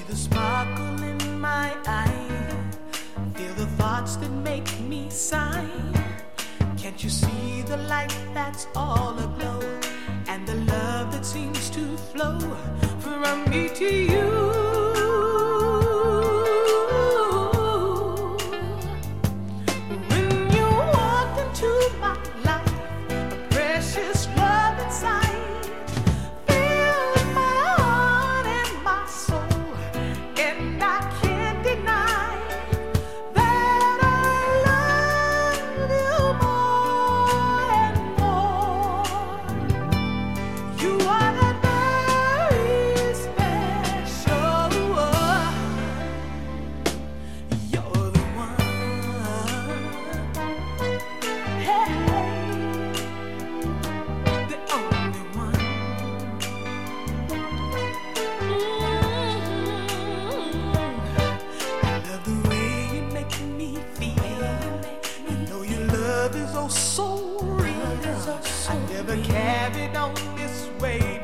the sparkle in my eye. Feel the thoughts that make me sigh. Can't you see the light that's all aglow, and the love that seems to flow from me to you? When you walked into my life, a precious love inside filled my heart and my soul, and I can't deny that I love you more and more. You are that very special. You're the one. Hey, the only one. I love the way you make me feel. I know your love is oh so real. I never carried on this way